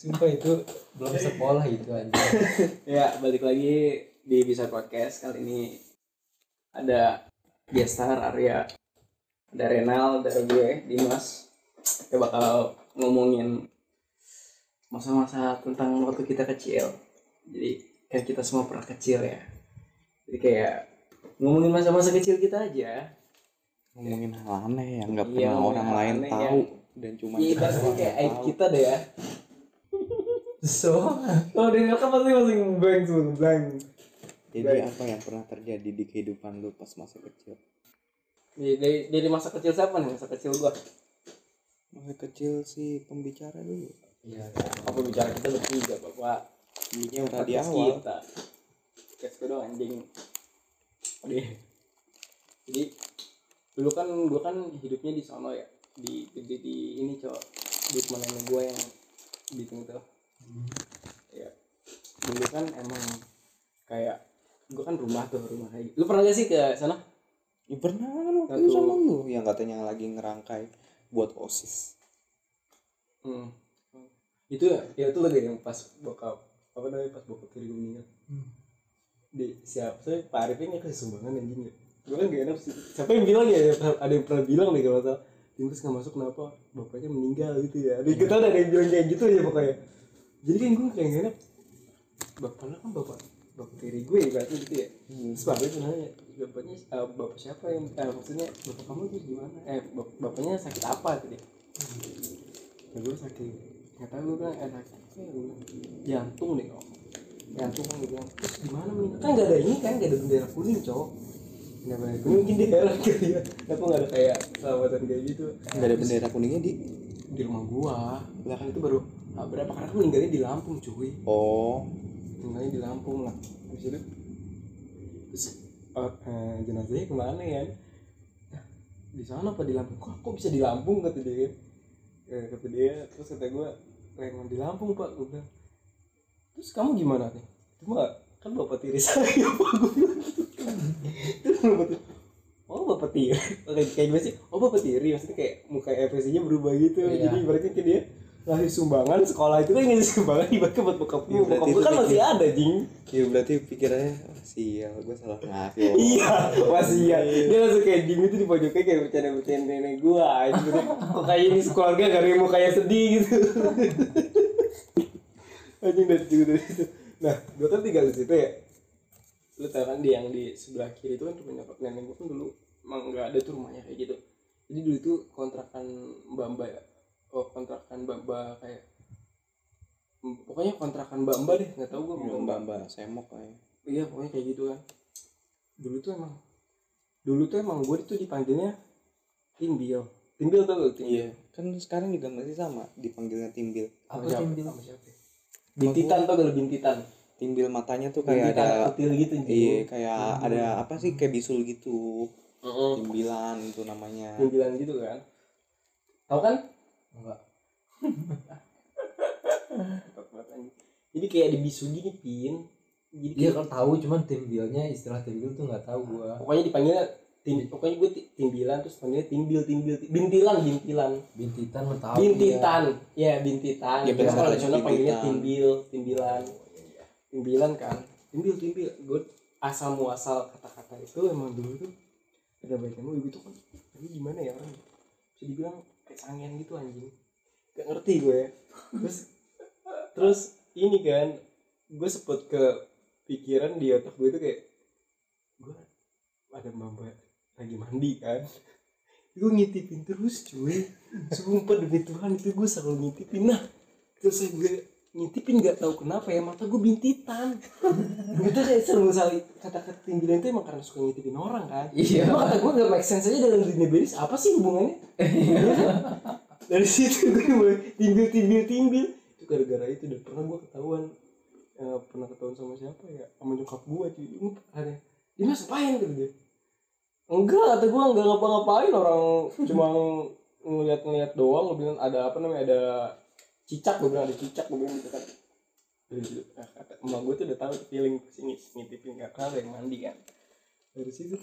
Sumpah itu belum sekolah itu aja. Ya, balik lagi di Bisa Podcast. Kali ini ada gestar Arya, ada Renal, ada gue, Dimas. Kita bakal ngomongin masa-masa tentang waktu kita kecil. Jadi kayak kita semua pernah kecil ya. Jadi kayak ngomongin masa-masa kecil kita aja. Ngomongin hal aneh yang nggak Iya, pernah orang lain aneh tahu yang... dan cuma Iya, kita pasti doang kayak yang aib tahu. kita deh ya. So, Kalau dengar kan pasti masing blank. Jadi apa yang pernah terjadi di kehidupan lu pas masa kecil? Dari masa kecil siapa nih? Masa kecil gua. Masa kecil sih pembicara dulu. iya. Apa bicara kita bertiga, Bapak? Pembicara di Podcast awal. kita. Podcast gue dong anjing. Oke. Jadi dulu kan gua kan hidupnya di sono ya. Di ini cowok di teman nenek gua yang bikin itu. Ya. Dulu kan emang kayak gua kan rumah kayak. Lu pernah gak sih ke sana? Ya pernah kan waktu Satu. itu sama lu yang katanya lagi ngerangkai buat OSIS. Itu itu lagi yang pas bokap apa namanya pas bokap kiri gue meninggal. Di siapa sih Pak Arif ini kasih sumbangan anjing ya. Gue kan gak enak sih. Siapa yang bilang ya? Ada yang pernah bilang deh kalau salah. Dimas nggak masuk kenapa? Bapaknya meninggal gitu ya. Kita ada yang bilang kayak gitu ya pokoknya. Jadi kan gue kayak gak enak. Bapaknya kan bapak tiri gue berarti gitu ya. Terus Pak Arif nanya bapaknya bapak siapa yang maksudnya bapak kamu itu gimana? Bapaknya sakit apa gitu ya? Ya gue sakit nggak tahu gue bilang sakitnya gue bilang jantung deh kok jantung kan gue bilang terus gimana meninggal kan nggak ada ini kan nggak ada bendera kuning cowok nggak ada kuning mungkin dia heran gitu ya aku nggak ada kayak sahabatan kayak gitu Nggak ada bendera kuningnya di rumah gua belakang itu baru berapa karena aku meninggalnya di Lampung cuy Oh, meninggalnya di Lampung lah habis itu terus jenazahnya kemana ya di sana apa di Lampung kok bisa di Lampung kata dia kata dia terus kata gue emang di Lampung pak gue bilang terus kamu gimana nih cuma kan bapak tiri saya pak gue bilang terus bapak tiri oh bapak tiri kayak gue sih oh bapak tiri maksudnya kayak muka ekspresinya berubah gitu Iya. jadi berarti kan dia ngasih sumbangan sekolah itu kan ngasih sumbangan ibaratnya buat bokap Iya, gue bokap berarti gue kan itu masih pikir- ada jing ya berarti pikirannya sial gue salah ngasih. Oh. iya masih iya dia langsung kayak Jim itu di pojoknya kayak bercanda nenek gua gitu kok kayak ini keluarga gak ada yang mau kayak sedih gitu anjing dari situ nah gua kan tinggal di situ ya lu tau kan yang di sebelah kiri itu kan rumahnya nenek gua kan dulu emang nggak ada tuh rumahnya kayak gitu jadi dulu itu kontrakan mbak ya kontrakan mbak kayak pokoknya kontrakan mbak deh nggak tahu gua Mbak semok lah ya. iya pokoknya kayak gitu kan dulu tuh emang gue itu dipanggilnya Timbil tau gak Timbil? Iya, kan sekarang juga masih sama dipanggilnya Timbil. Apa Timbil? Sama siapa? Bintitan tau gak lu Bintitan? Timbil matanya tuh kayak Bintitan ada kutil gitu iya, kayak ada apa sih kayak bisul gitu. Timbilan itu namanya. Timbilan gitu kan tau kan? Enggak. Jadi kayak di bisu gini pin jadi Iya kayak, kan tahu cuman timbilnya istilah timbil tuh nggak tahu gua. pokoknya dipanggilnya pokoknya gue timbilan terus panggilnya timbil bintilan Bintitan mah tahu. bintitan ya bintitan Ya, biasa kalau biasa di sana panggilnya bintitan. timbilan kan timbil gue asal muasal kata-kata itu emang dulu tuh ada baiknya ibu tuh kan ini gimana ya orang bisa dibilang kayak sangen gitu anjing gak ngerti gue ya terus ini kan gue sempet ke pikiran di otak gue itu kayak gue ada mbak lagi mandi kan gue ngintipin terus cuy sumpah demi Tuhan itu gue selalu ngintipin nah terus gue ngintipin nggak tahu kenapa ya mata gue bintitan gitu saya selalu salah kata-kata timbilan itu emang karena suka ngintipin orang kan Iya. emang kata gue gak make sense aja dalam dunia medis apa sih hubungannya dari situ gue mulai timbil itu gara-gara itu udah pernah gue ketahuan sama siapa ya sama nyokap gue cuy ada dia mas ngapain gitu dia enggak kata gue enggak ngapa-ngapain orang cuma ngeliat doang gue bilang ada apa namanya ada cicak gue bilang ada cicak gue bilang gitu kan kata emak gue tuh udah tahu feeling sini ngintipin karena ada yang mandi kan dari situ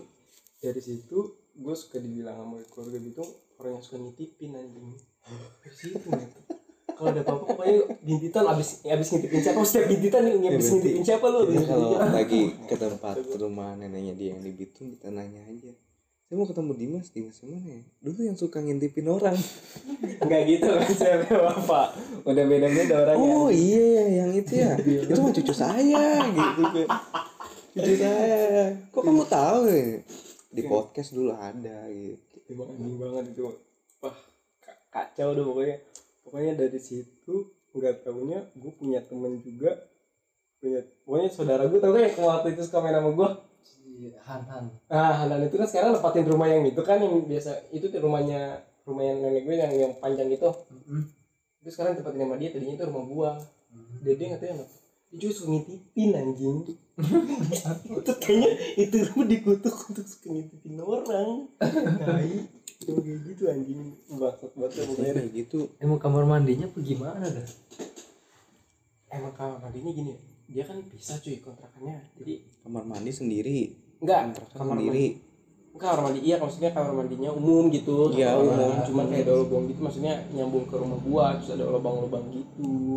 gue suka dibilang sama keluarga gitu orang yang suka ngintipin anjing dari situ gitu Kalau ada apa-apa pokoknya bintitan abis ngintipin siapa, setiap bintitan nih abis ngintipin siapa lu. Kita kalau lagi ke tempat rumah neneknya dia yang di Bitung, kita nanya aja, saya mau ketemu Dimas mana ya? Dulu yang suka ngintipin orang. Enggak gitu kan, saya bapak udah beda-beda orangnya. Oh iya yang itu ya, itu mah cucu saya gitu kan. Cucu saya, kok kamu tahu ya? Di podcast dulu ada gitu. Emang anjing banget itu. Wah kacau deh pokoknya dari situ nggak tahunya gue punya temen juga, pokoknya saudara gue tau kan yang waktu itu suka main sama gue, Han. Hanan itu kan sekarang nempatin rumah yang itu kan yang biasa itu tuh rumah yang nenek gue yang panjang itu. Itu sekarang tempatin sama dia, tadinya itu rumah gua. Dia nggak tahu ya, dia juga suka ngintipin anjing. Itu kayaknya itu rumah dikutuk untuk suka ngintipin orang. Tai, kayak gitu anjing, bangsat banget pokoknya. Kayak gitu. Emang kamar mandinya apa gimana dah? Emang kamar mandinya gini, dia kan pisah cuy kontrakannya. Jadi Kamar mandi sendiri. enggak Kamar sendiri. Kamar mandi iya, maksudnya kamar mandinya umum gitu. Iya, umum. Cuman kayak ada lubang gitu, maksudnya nyambung ke rumah gua, terus ada lubang-lubang gitu.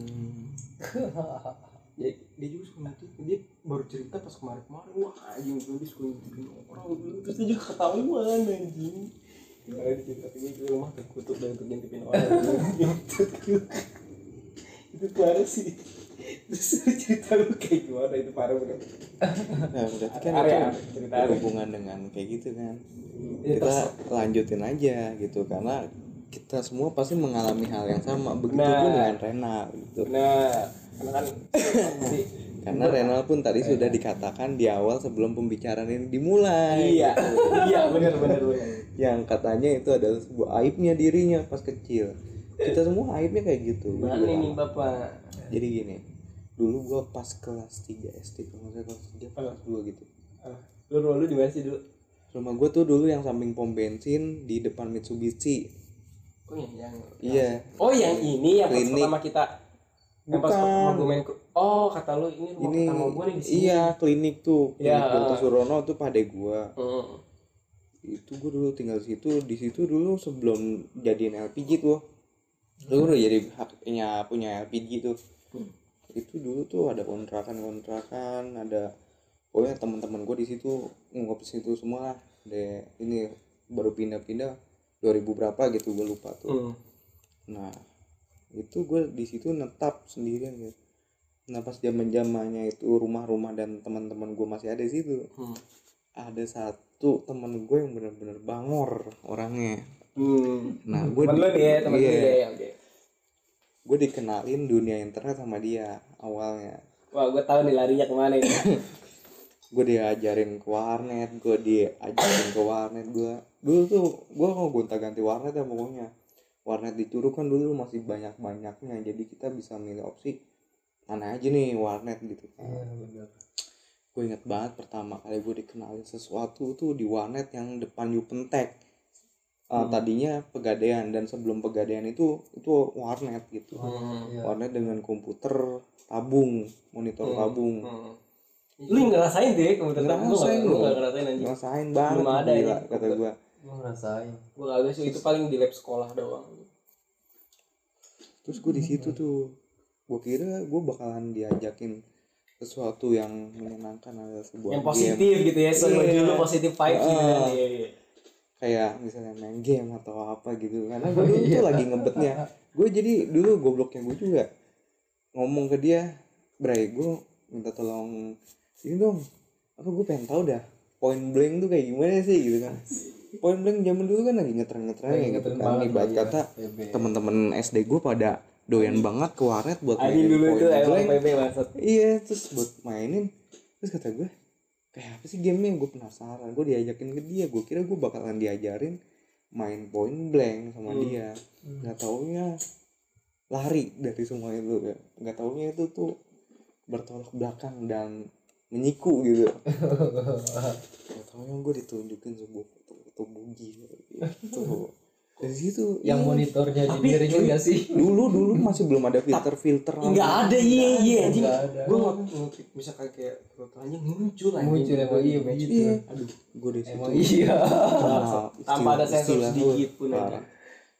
Dia juga suka ngintipin, dia baru cerita pas kemarin wah anjing dia suka ngintipin orang, terus dia juga ketahuan anjing. Gimana dicerita itu rumah terkutuk dan untuk ngintipin orang. Itu parah sih. Terus cerita lu kayak gimana, itu parah bener. Nah berarti kan Area, itu cerita berhubungan dengan kayak gitu kan. Kita lanjutin aja gitu, karena kita semua pasti mengalami hal yang sama. Begitupun dengan Renal gitu. Nah, Karena Renal pun tadi sudah dikatakan di awal sebelum pembicaraan ini dimulai. Iya, iya benar. Yang katanya itu adalah sebuah aibnya dirinya pas kecil. Kita semua aibnya kayak gitu. Mana nih Bapak? Jadi gini, dulu gua pas kelas 3 SD, kalau saya kelas 3 kelas 2 gitu. Lu di mana sih dulu? Rumah gua tuh dulu yang samping pom bensin di depan Mitsubishi. Oh yang Iya. Oh yang ini yang pas Klinik. pertama kita yang pas Bukan. pertama gue main oh kata lu ini rumah Ini pertama gue nih di sini. iya klinik tuh. Iya. Klinik Dr. Surono tuh pade gua. Itu gua dulu tinggal di situ dulu sebelum jadiin LPG tuh. Dulu udah jadi haknya punya LPG tuh. Itu dulu tuh ada kontrakan, ada pokoknya teman-teman gue di situ ngumpul di situ semua lah. Ini baru pindah 2000 berapa gitu gue lupa tuh. Nah itu gue di situ netap sendirian gitu. Nah pas zamannya itu rumah-rumah dan teman-teman gue masih ada di situ. Ada satu teman gue yang benar-benar bangor orangnya. Nah gue gue dikenalin dunia internet sama dia awalnya. Wah gue tahu nih larinya kemana ini. Gue diajarin ke warnet, gue dulu tuh gue mau gonta-ganti warnet ya pokoknya. Warnet di Curug kan dulu masih banyak-banyaknya, jadi kita bisa milih opsi mana aja nih warnet gitu. Benar. Gue inget banget pertama kali gue dikenalin sesuatu tuh di warnet yang depan Yupentek. Tadinya Pegadaian, dan sebelum Pegadaian itu warnet gitu. Warnet dengan komputer tabung, monitor tabung. Lu ngerasain deh komputer tabung? Lu nggak ngerasain anjing? Ngerasain banget. Belum ada gila, ini. kata gue. Gue ngerasain. Gue kagak sih, itu paling di lab sekolah doang. Terus gue di situ tuh, gue kira gue bakalan diajakin sesuatu yang menyenangkan, ada sebuah yang positif game. gitu ya, semua dulu positif vibe gitu kan. Kayak misalnya main game atau apa gitu, karena gue dulu tuh lagi ngebetnya. Gue jadi dulu gobloknya gue juga ngomong ke dia, Bray gue minta tolong ini dong, apa gue pengen tahu dah Point Blank tuh kayak gimana sih gitu kan. Point Blank zaman dulu kan lagi ngetren-ngetrennya gitu kan. Ibarat kata temen-temen SD gue pada doyan banget ke warnet buat mainin dulu Point itu emang Blank. PB maksud. Iya, terus buat mainin. Terus kata gue, kayak apa sih gamenya? Gue penasaran. Gue diajakin ke dia. Gue kira gue bakalan diajarin main Point Blank sama dia. Gak taunya lari dari semua itu ya. Gak taunya itu tuh bertolak belakang dan menyiku gitu. Gak taunya gue ditunjukin sebuah foto bugi gitu. Dari situ Yang monitornya di miringin gak sih? dulu masih belum ada filter Enggak ada, iya anjing. Nggak ada. Gue ngutip misalkan kayak foto anjing muncul Emang iya begitu. iya. Aduh, gue di situ Emang iya. tanpa ada sensor istilah sedikit tuh pun parah. ada.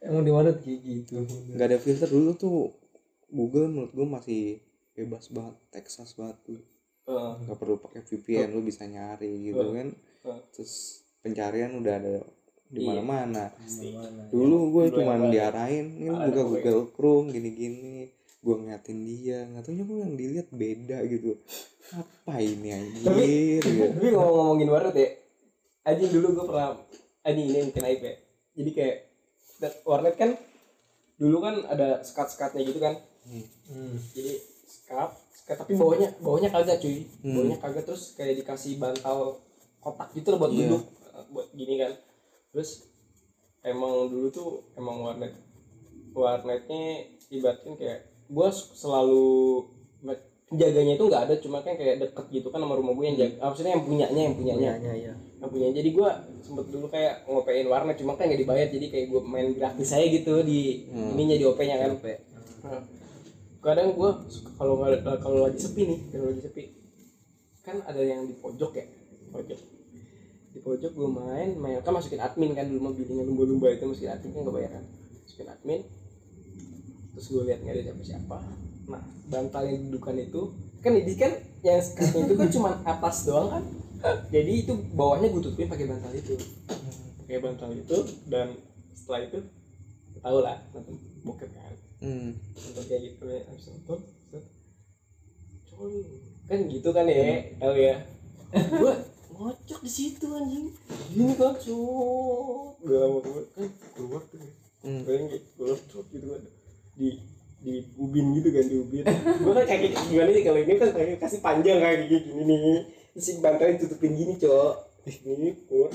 Emang di mana kayak gitu. nggak ada filter dulu tuh. Google menurut gue masih bebas banget, Texas banget tuh. Nggak perlu pakai VPN, lu bisa nyari gitu kan. Terus pencarian udah ada di mana-mana. Dulu gue cuma diarahin, ini buka Google Chrome gini-gini. Gue ngeliatin dia, nggak taunya gue yang dilihat beda gitu. Apa ini anjir? Tapi ngomongin warnet ya, anjing dulu gue pernah, anjing ini mungkin aib ya. Jadi kayak warnet kan dulu kan ada sekat-sekatnya gitu kan. Jadi sekat tapi bawahnya kagak cuy. Bawahnya kagak, terus kayak dikasih bantal kotak gitu loh buat duduk, buat gini kan. Terus emang dulu tuh emang warnetnya ibaratnya kayak gue selalu penjaganya itu nggak ada, cuma kan kayak deket gitu kan sama rumah gue yang jaga, maksudnya yang punyanya. Jadi gue sempet dulu kayak ngopein warnet, cuma kan nggak dibayar, jadi kayak gue main gratis aja gitu di ininya, di OP-nya kan. Kadang gue kalau lagi sepi kan ada yang di pojok ya, di pojok gue main kan masukin admin kan dulu, mah billingnya lumba-lumba itu masukin admin kan nggak bayar kan, masukin admin. Terus gue lihat nggak ada siapa-siapa. Nah, bantal yang dudukan itu kan yang sekatnya itu kan cuma atas doang kan. Jadi itu bawahnya gue tutupin pakai bantal itu. Dan setelah itu tau lah nonton bokep kan. Nonton kayak gitu ya, habis nonton kan gitu kan ya, tahu ya. Gue ngocok di situ anjing. Gini kan gue lama kan keluar tuh. Gue keluar gitu kan. Di ubin gitu kan, di ubin. Gue kan kayak gimana sih kalau ini kan kasih panjang kayak gini nih. Si bantalnya tutupin gini, Cok. Ini keluar.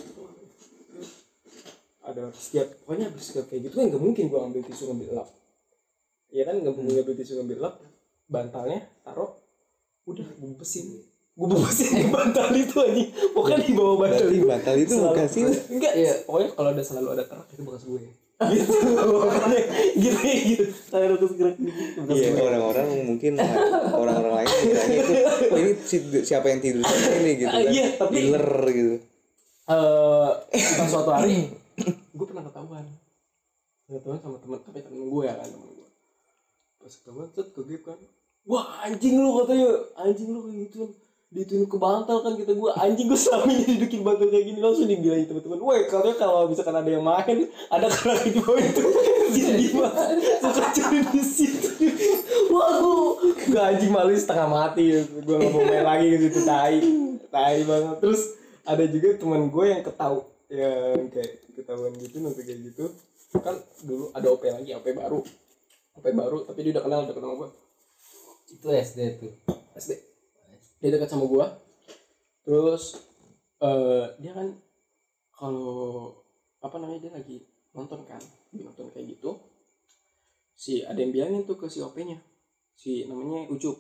Ada pokoknya bersikap kayak gitu kan enggak mungkin gua ambil tisu ngambil lap. Iya kan, enggak mungkin ngambil tisu ngambil lap. Bantalnya taruh, udah gue bebesin di bantal itu aja. Pokoknya di bawah bantal. Berarti bantal itu bekas sih. Enggak, ya, pokoknya kalau ada selalu ada terak itu bekas gue. Gitu pokoknya gitu saya harus gerak dikit. Iya, orang-orang lain bilangnya itu ini siapa yang tidur ini gitu kan. Iya, tapi killer gitu. Pas suatu hari gue pernah ketahuan sama temen gue ya kan, temen gue pas ketahuan ke gap kan, wah anjing lu katanya, anjing lu kayak gitu dituin ke bantal kan, kita gue anjing, gue selama ini didudukin bantal kayak gini. Langsung dibilangin teman-teman, woi katanya kalau misalkan ada yang main ada kerak di bawah itu jadi mas suka curi di situ. Wah gue gak, anjing, malu setengah mati, gue gak mau main lagi gitu. Tai banget. Terus ada juga teman gue yang kayak ketahuan gitu, nanti kayak gitu kan. Dulu ada OP lagi, OP baru tapi dia udah kenal sama gue. Itu SD tuh. SD dia dekat sama gue. Terus dia kan kalau dia lagi nonton kayak gitu, si ada yang bilangin tuh ke si OP-nya, si namanya Ucup,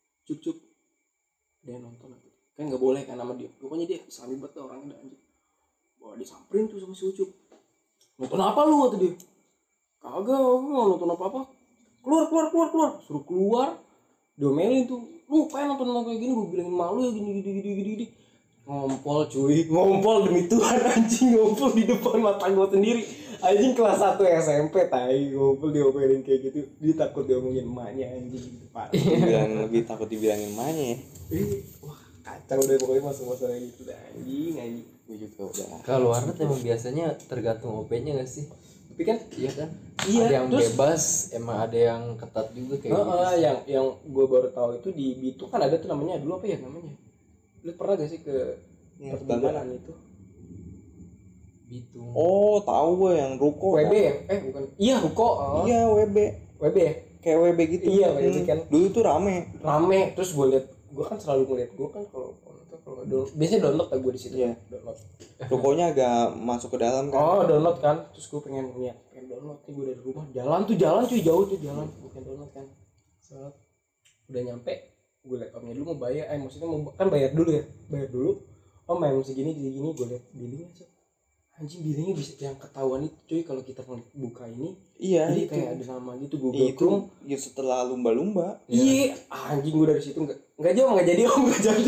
dia nonton kan nggak boleh kan nama dia, pokoknya dia sami banget orangnya, anjing. Wah, disamperin tuh sama si Ucup, nonton apa lu kata dia. Kagak, mau nonton apa, keluar, suruh keluar. Diomelin tuh, lu kayak nonton kayak gini, gue bilangin malu ya gini. Ngompol demi Tuhan, anjing, ngompol di depan mata gue sendiri. Anjing kelas 1 SMP, tai, ngompol diomelin kayak gitu. Dia takut diomongin emaknya, anjing. Lebih takut dibilangin emaknya ya. Wah, kacau deh pokoknya masa-masa gitu dah, anjing. Gue juga udah. Kalau warnet emang biasanya tergantung OP-nya nggak sih? Tapi kan Iya kan? iya, ada yang terus, bebas, emang ada yang ketat juga kayak gitu. yang gue baru tahu itu di Bitu kan ada tuh namanya, dulu apa ya namanya? Lu pernah gak sih ke pertimbangan itu? Bitu. Oh, tahu gue yang Ruko. WB ya? Bukan. Iya, Ruko. Iya, WB ya? kayak WB gitu. Iya, WB kan. Dulu tuh rame. Terus gue kan selalu ngeliat, gue kan kalau biasanya download lah gue di situ. Iya. Download. Rukonya agak masuk ke dalam kan. Oh, download kan. Terus gue pengen download nih, gue dari rumah jalan cuy, jauh tuh jalan, gue pengen download kan. Udah nyampe, gue liat omnya dulu mau bayar, maksudnya mau kan bayar dulu. Oh, main segini, gue liat billingnya sih. Anjing, billingnya bisa yang ketahuan itu cuy kalau kita buka ini. Iya, jadi itu. kayak ada nama gitu, Google Chrome. Ya setelah lumba-lumba. Iya, anjing, gue dari situ nggak jadi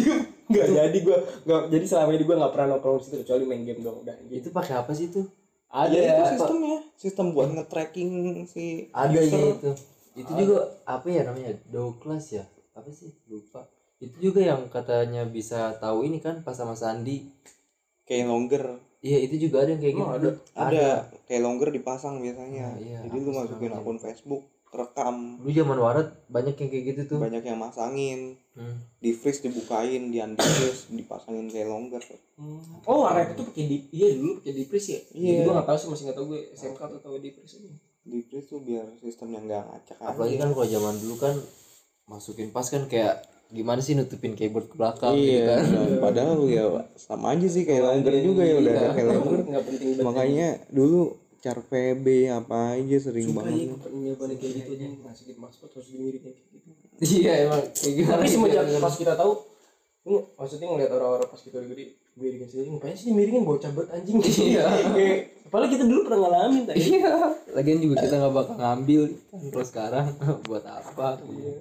gue nggak jadi selama ini gue nggak pernah nongkrong situ kecuali main game doang. Udah gitu. Itu pakai apa sih itu? Ada ya, ya itu sistemnya, sistem buat nge-tracking si ada ya user. itu juga apa ya namanya Douglas ya apa sih lupa itu juga yang katanya bisa tahu ini kan pas sama Sandi Kayak longer. iya itu juga ada yang kayak gitu Ada kayak longer dipasang biasanya. Nah, iya, jadi lu masukin akun Facebook, rekam. dulu zaman waret banyak yang kayak gitu tuh Banyak yang masangin, di freeze dibukain, di unfreeze, dipasangin kayak longer. Oh warnet itu pakai iya dulu pakai di freeze ya. Iya. Gue nggak tahu sih, masih nggak tahu gue SMK atau tahu di freeze ini. Di freeze tuh biar sistemnya nggak ngacak aja. apalagi kan kalau zaman dulu kan masukin pas kan kayak gimana sih nutupin keyboard ke belakang gitu Iya, kan padahal ya sama aja sih kayak longer juga ya udah ada kayak longer. Nggak penting banget. Makanya dulu car PB apa aja sering Sumpah banget. ya nyobain kayak gitu aja masukin password terus dimirin kayak gitu. iya emang kayak gimana Tapi sih semenjak kan? pas kita tahu, maksudnya ngeliat orang-orang pas kita gede gue dikasih aja ngapain sih dimiringin bocah banget anjing. Iya. Apalagi kita dulu pernah ngalamin tadi. iya lagian juga kita nggak bakal ngambil kan kalau sekarang buat apa Iya.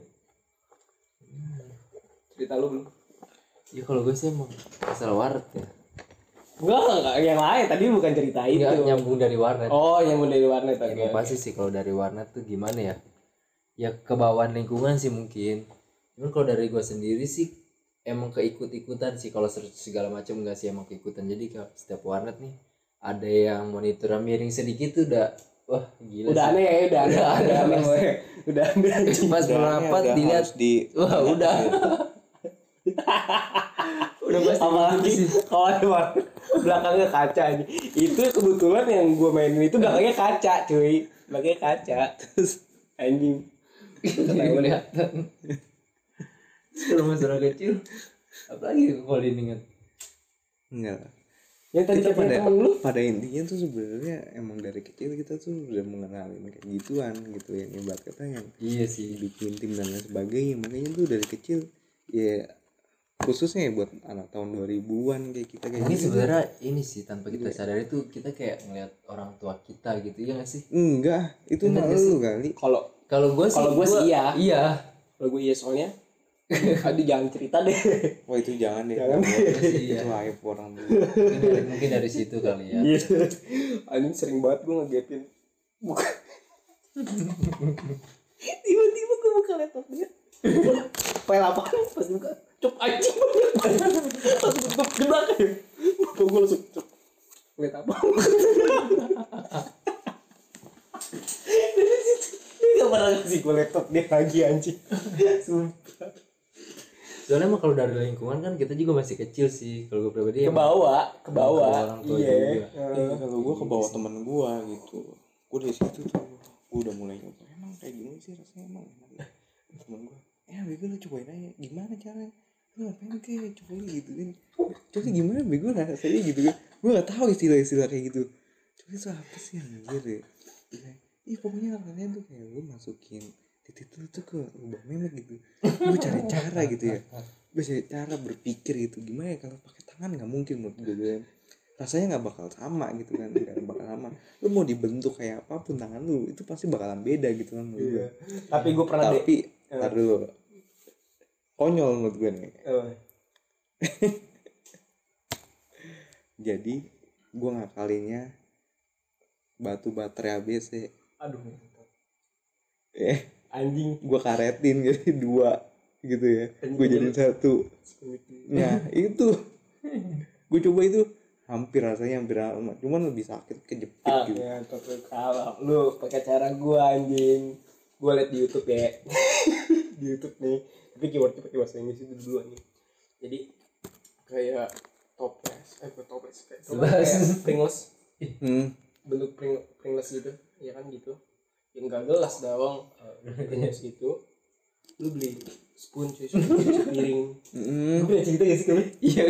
Cerita lu belum? ya kalau gue sih emang masalah waret ya Enggak, yang lain tadi bukan cerita itu. nggak nyambung dari warnet Oh, yang dari warnet tadi. yang pasti sih kalau dari warnet tuh gimana ya ya kebawaan lingkungan sih mungkin cuman kalau dari gue sendiri sih emang keikut-ikutan sih kalau segala macam enggak sih emang keikutan jadi kalau setiap warnet nih ada yang monitor miring sedikit tuh udah wah gila Udah sih. aneh ya, udah aneh. Udah aneh. Udah aneh. pas merapat Udah dilihat harus di wah udah udah pasti Apalagi gitu sih kawan belakangnya kaca aja. Itu kebetulan yang gue mainin itu belakangnya kaca, cuy. Belakangnya kaca. Terus anjing. kelihatan kalau masalah kecil apalagi kalau diingat enggak lah. Yang tadi Kita katanya temen lu. pada intinya tuh sebenarnya emang dari kecil kita tuh udah mengenalin kayak gituan gitu yang ibarat kata yang iya sih bikin tim dan lain sebagainya. Makanya tuh dari kecil ya khususnya ya buat anak tahun 2000-an kayak kita kayak ini gitu. sebenarnya ini sih tanpa kita sadari tuh kita kayak ngeliat orang tua kita gitu ya nggak sih Enggak, itu Bener malu gak sih? kali. kalau gue sih iya. iya Kalau gue iya soalnya. Aduh jangan cerita deh. Wah itu jangan deh. Jangan. Iya. Itu aib orang dulu. mungkin dari situ kali ya Iya. Anjing sering banget gue ngegetin. Bukan. Tiba-tiba gue buka laptop dia. File apa? Pas buka. Cuk anjing. Pas tutup jebak ya. Bapak gue langsung cuk. Lihat apa? Dia gak pernah ngasih gue laptop dia lagi anjing. Sumpah. soalnya emang kalau dari lingkungan kan kita juga masih kecil sih kalau gue pribadi Ke emang bawah. ke orang tua Iya. juga. Kalau gue ke bawah temen gue gitu. Gue dari situ tuh gue udah mulai nyoba. Emang kayak gimana sih rasanya emang enak ya? Temen gue, bego lu cobain aja. Gimana caranya? Lu ngapain kayak cobain gitu kan? Coba gimana bego rasanya gitu kan? Gue gak tahu istilah-istilah kayak gitu. Coba itu apa sih anjir ya? Ih pokoknya rasanya tuh kayak lu masukin titik tuh ke lubang memek gitu. Gue cari cara gitu ya. Gue cari cara berpikir gitu. Gimana ya kalau pakai tangan nggak mungkin menurut gue. Rasanya nggak bakal sama gitu kan, nggak bakal sama. Lu mau dibentuk kayak apapun tangan lu itu pasti bakalan beda gitu kan menurut gue. Tapi gue pernah Tapi ntar dulu konyol menurut gue nih. Jadi gue ngakalinnya batu baterai ABC. Aduh. Anjing gue karetin jadi 2 gitu ya. Gue jadi 1. Nah itu gue coba itu hampir rasanya hampir sama, cuman lebih sakit kejepit gitu. Ya tapi kalau lu pakai cara gua anjing, gua liat di YouTube ya. Di YouTube nih, tapi keywordnya pakai bahasa Inggris itu dulu nih. Jadi kayak toples, bukan toples, kayak Pringles, bentuk Pringles gitu, ya kan gitu. Yang gak gelas dawang, Pringles gitu. Lu beli spoon cuy, piring. Lu punya cerita gak sih kali? Iya.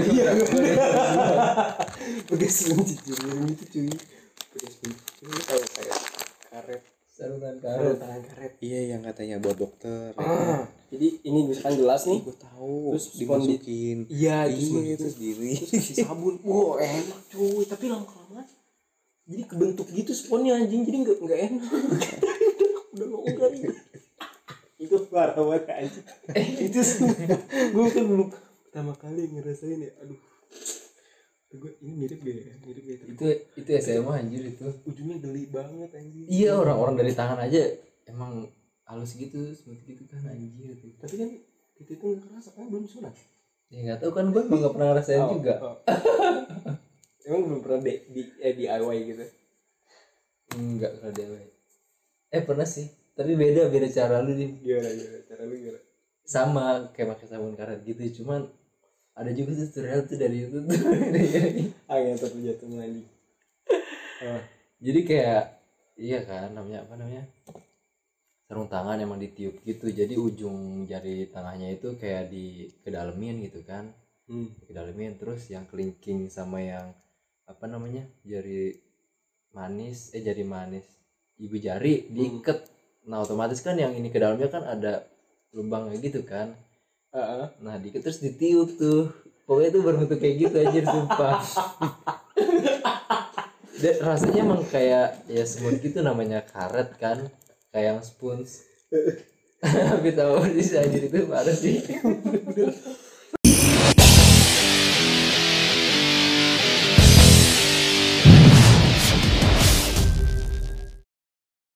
Pakai spoon cuci piring gitu cuy. Pakai spoon cuci piring kayak karet. Sarutan Tangan karet. Iya yang katanya buat dokter. Jadi ini misalkan gelas nih. Gue tahu. Terus dimasukin. Iya, terus gini. Terus kasih sabun. Wow, enak cuy. Tapi lama-lama jadi kebentuk gitu sponnya anjing. Jadi enggak enak. Udah longgar gitu. Itu parah banget anjing. Itu gue kan belum pertama kali ngerasain ya. Aduh. Gue ini mirip gak ya? Mirip gak? Itu SMA anjir itu. Ujungnya geli banget anjir. Iya, orang-orang dari tangan aja emang halus gitu, smooth gitu kan anjir tuh. Tapi kan itu nggak kerasa kan belum sunat. Ya nggak tahu kan, gue emang nggak pernah ngerasain juga. Emang belum pernah DIY gitu. Enggak kalau dia. Pernah sih, tapi beda cara lu nih. Gimana cara lu gimana? Sama kayak pakai sabun karet gitu, cuman ada juga tuh tutorial tuh dari YouTube tuh. Yang terjatuh anjing. Jadi kayak iya kan, namanya apa namanya, sarung tangan emang ditiup gitu, jadi ujung jari tengahnya itu kayak kedalemin gitu kan. Kedalemin, terus yang kelingking sama yang apa namanya jari manis ibu jari diikat. Nah otomatis kan yang ini ke dalamnya kan ada lubangnya gitu kan. Nah diikat terus ditiup tuh, pokoknya itu berbentuk kayak gitu aja sumpah. Dan rasanya emang kayak ya smooth gitu, namanya karet kan, kayak yang sponge. Tapi tahu sih anjir itu parah sih.